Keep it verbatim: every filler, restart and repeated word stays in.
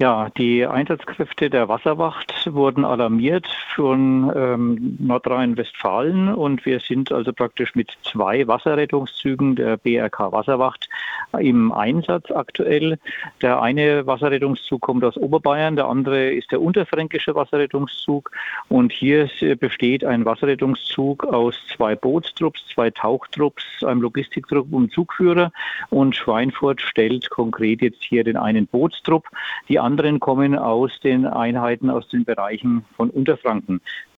Ja, die Einsatzkräfte der Wasserwacht wurden alarmiert von ähm, Nordrhein-Westfalen und wir sind also praktisch mit zwei Wasserrettungszügen der B R K Wasserwacht im Einsatz aktuell. Der eine Wasserrettungszug kommt aus Oberbayern, der andere ist der unterfränkische Wasserrettungszug und hier besteht ein Wasserrettungszug aus zwei Bootstrupps, zwei Tauchtrupps, einem Logistiktrupp und Zugführer und Schweinfurt stellt konkret jetzt hier den einen Bootstrupp. Die anderen kommen aus den Einheiten aus den Bereichen von Unterfranken.